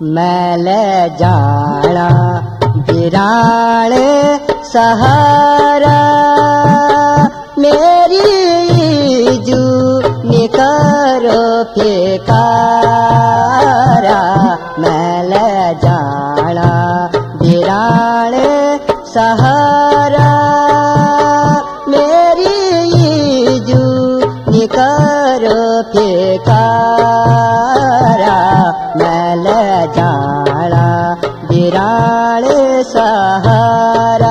मैल जाना बिराण सहारा मेरी जू निकरो फेकारा मैल जाना बिराण सहारा मेरी जू निकरो फेकारा मैल जाना बिराण सहारा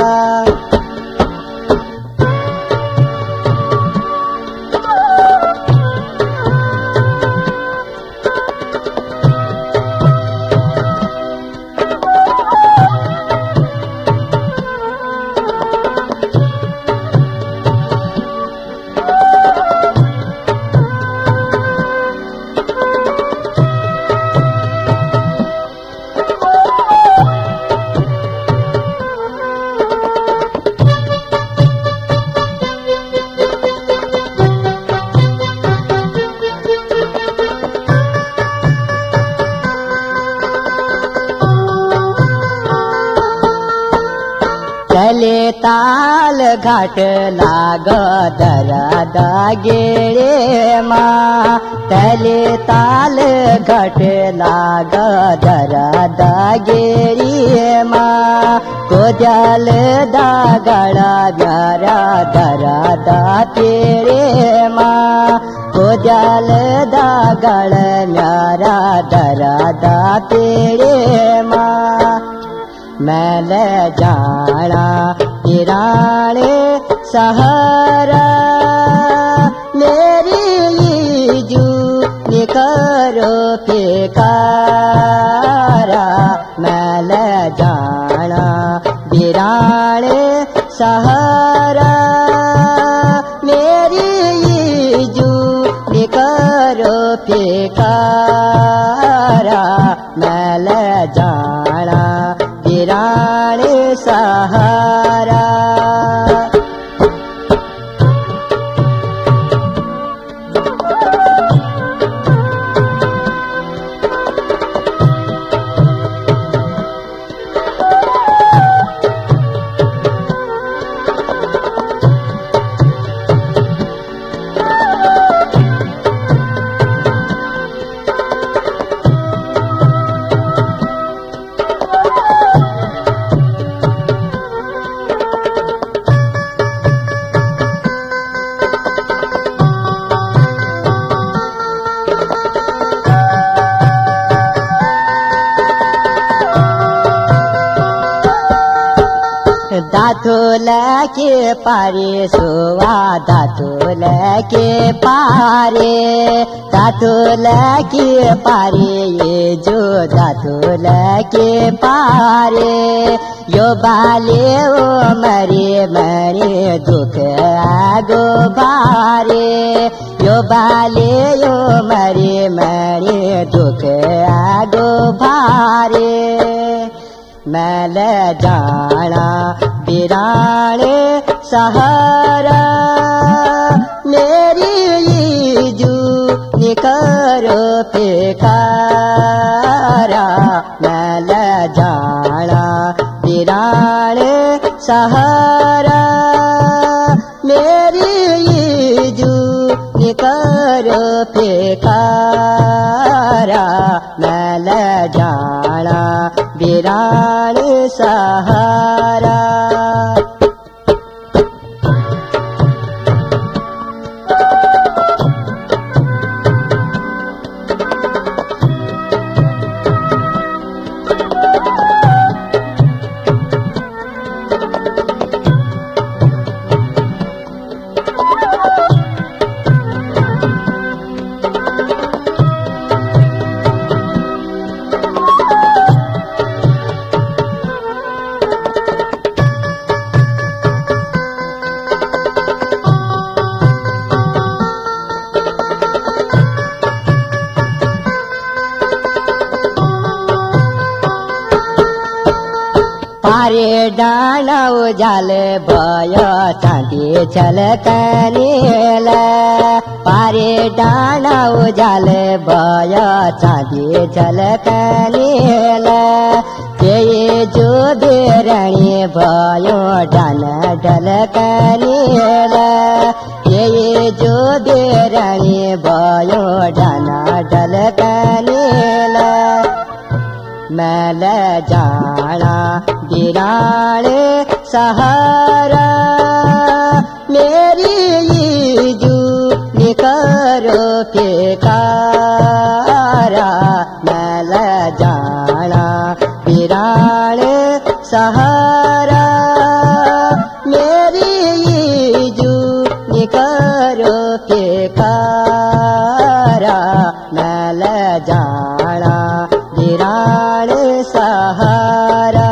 चले ताल घाट लाग दरद गेरे माँ चले ताल घाट लाग दरद गेरी माँ को जल दागड़ा प्यारा दरद तेरे माँ को जल दागड़ प्यारा दरद तेरे माँ मैल जाना बिराण सहारा मेरी जू निकरो फेकारा मैल जाना बिराण सहारा मेरी जू निकरो फेकारा मैल जाना बिराण सहारा दाथुल के पारे सोवा दाथुल के पारे दाथुल के पारे ये जो दाथुल के पारे यो बाले ओ मरे मरे दुख आगो भारे यो बाले यो मरे मरे दुख आगो भारे मैल जाना बिराण सहारा मेरी जू निकरो फेकारा मैल जाना बिराण सहारा मेरी जू निकरो फेकारा मैल जाना बिराण सहारा पारे डाँडा उजाल भयो चाँदी झल्कनेल पारे डाँडा उजाल भयो चाँदी झल्कनेल त्यही जो बेरणी भयो डान ढल्कनेल त्यही जो बेरणी भयो डान ढल्कनेल मैल जाना बिराणे सहारा मेरी यीजू निकरो फेकारा मैल जाना बिराणे सहारा मेरी यीजू निकरो फेकारा मैल जाना बिराणे सहारा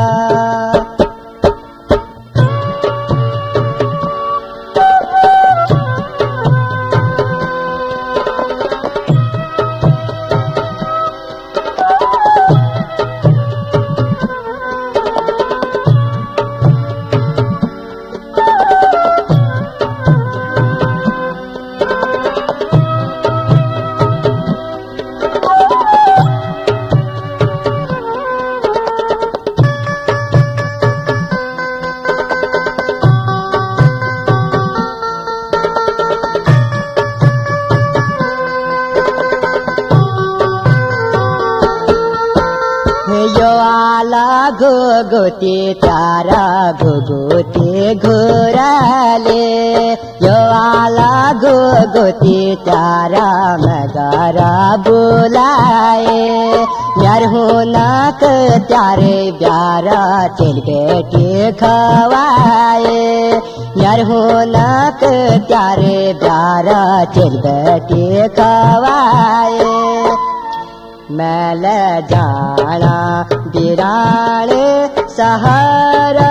घुगुती तारा घुगुती घुराले यो आला घुगुती तारा मगारा बुलाए यार हुनक त्यारे ब्यारा चल बेटी खवाए यार हुनक त्यारे ब्यारा चल बेटी खवाए मैल जाना बिराणे सहारा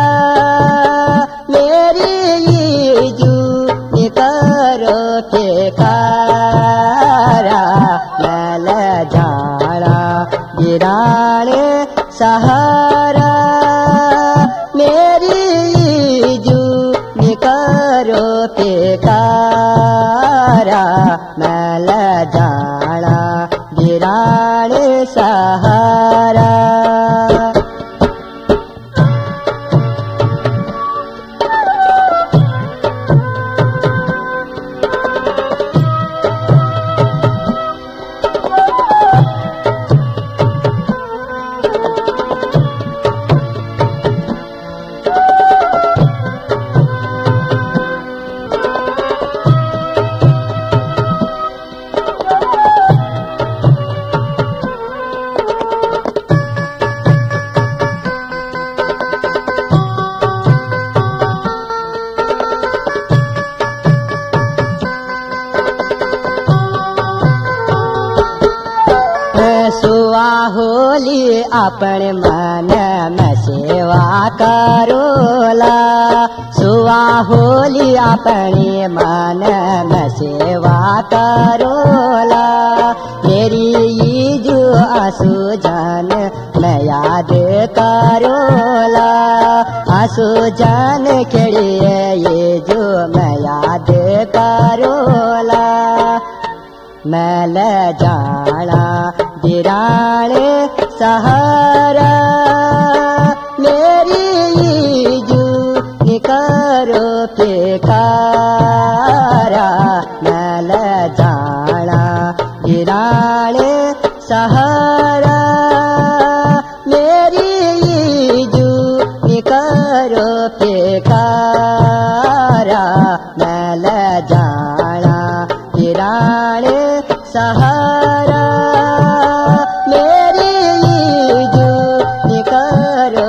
मेरी यीजू निकरो फेकारा मैल जाना बिराणे सहारा मेरी यीजू निकरो फेकारा मैल जाना बिराणे सहारा होली अपन मन में सेवा करोला सुआ होली अपने मन में सेवा करोला मेरी यीजू आंसू जान मैं याद करोला आंसू जान खिड़िए यीजू मैं याद करोला मैल जाना बिराणे सहारा मेरी यीजू निकरो फेकारा मैल जाना बिराणे सहारा मेरी यीजू निकरो फेकारा मैल जाना बिराणे सहारा मेरी यीजू निकरो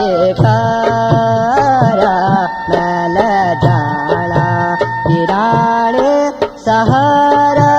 फेकारा मैल जाना बिराणे सहारा